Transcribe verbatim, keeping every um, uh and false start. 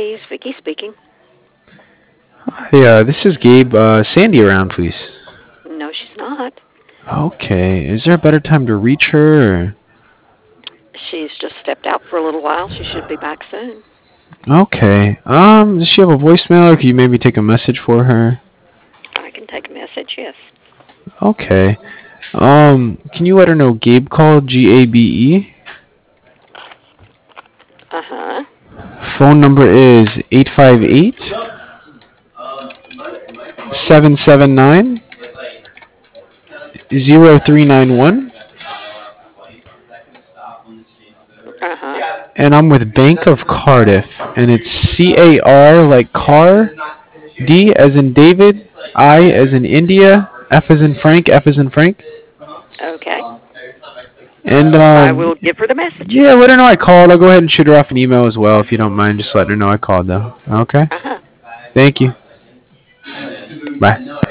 Properties. Vicky speaking. Hey, uh, this is Gabe. Uh, Sandy around, please. No, she's not. Okay. Is there a better time to reach her? She's just stepped out for a little while. She should be back soon. Or... Okay. Um, does she have a voicemail, or can you maybe take a message for her? I can take a message, yes. Okay. Um, can you let her know Gabe called? G A B E. Uh-huh. Phone number is eight five eight, seven seven nine, zero three nine one. Uh-huh. And I'm with Bank of Cardiff, and it's C A R like car, D as in David, I as in India, F as in Frank, F as in Frank. Okay. And I um, will give her the message. yeah, let her know I called. I'll go ahead and shoot her off an email as well if you don't mind. Just letting her know I called though. Okay. Uh-huh. Thank you. Bye.